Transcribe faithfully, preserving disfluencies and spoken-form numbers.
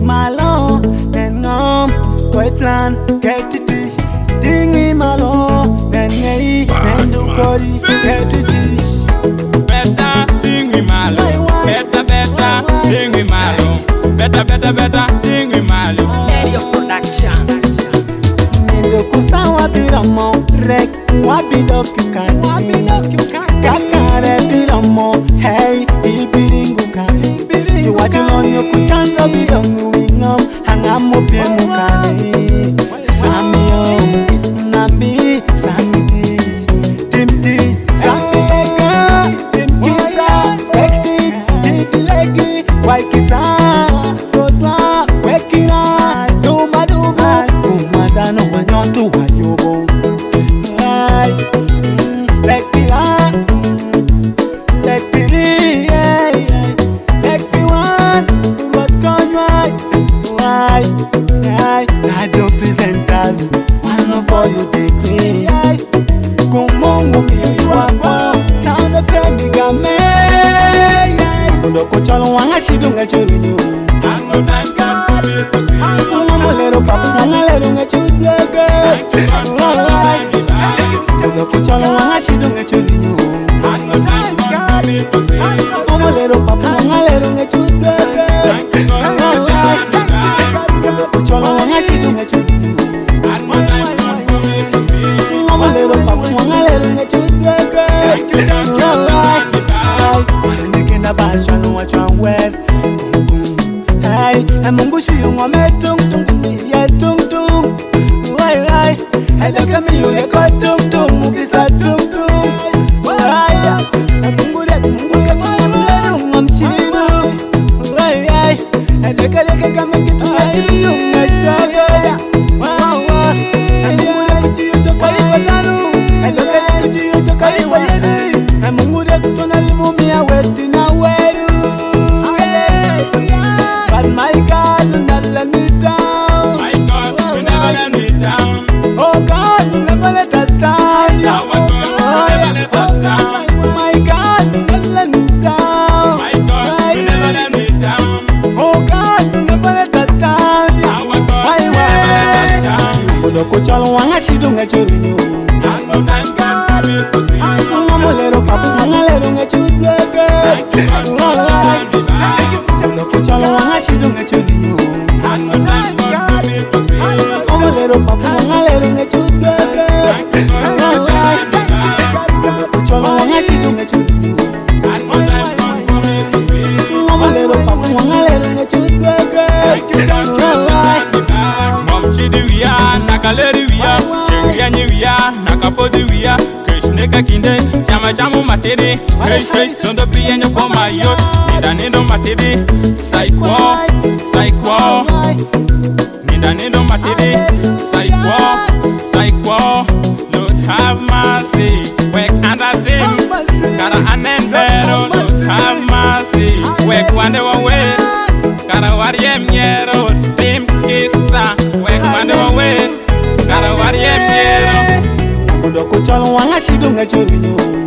malo and ngom koi plan get it is ding me malo and nei and do kori get it is better ding me malo better better ding me malo better better better ding me malo Radio Production Nindo kusawa biramo rek wabido kukani wabido kukani kakare biramo hey ibiringu kani you want to know you kuchanza bidomu wingam hangamo piemukani samio nambi samiti timti samega timkisa ekti titilegi waikisa kodwa wekira duma duma kumadano manyotu wayobo ay lekira lekiri I don't present us one of all you take me. Kumungu mi wako sana kemi game. Kundo kuchalo wanga chidunga churinyo. no time can be possible Mamolero papu mamolero nga chudwege. Kundo kuchalo wanga chidunga churinyo. no time can be possible Mamolero papu mamolero nga chudwege. Kuchalo wanga chidunga churinyo. Mamolero papu mamolero nga chudwege. Wanekenda basha no wachwa wet. Hey, Mungu shiyo ngome tung tung ye tung tung. Wai wai, hela kami yo ye ko tung tung mukisa tung tung. Wai, Mungu de Mungu ke tumulero ngom chiru. Wai wai, hela kale ke kami ke tumulero ngajaga. Wai wai, Mungu de kuchiyo to kai wadanu. Hela kale kuchiyo to kai wayedi. Mungu de kutonali mumia weti na weru. But my God will not let me down. My God will never let me down. Oh God will never let us down. Our God will never let us down. My God will never let me down. My God will never let me down. Oh God will never let us down. Our God will never let us down. Kudo kuchalo wanga chidunga churinyo. No time can be possible. Mamolero papu mamolero nga chudwege. Kudo kuchalo wanga chidunga churinyo. No time can be possible. Mamolero papu mamolero nga chudwege. Kuchalo wanga chidunga churinyo. No time can be possible. Mamolero papu mamolero nga chudwege. Mom chidiwiya nakaleriwiya chiwiya nyiwiya nakapodiwiya krishneka kinde chama chamu matede hey hey tondo priye nyokoma yot nida nendo matede saikwo saikwo nida nendo matede saikwo saikwo Lord have mercy wek under them kara anen bero Lord have mercy wek wande wawe kara wariem nyero tim kisa wek wande wawe kara wariem nyero Kudo kuchalo wanga chidunga churinyo.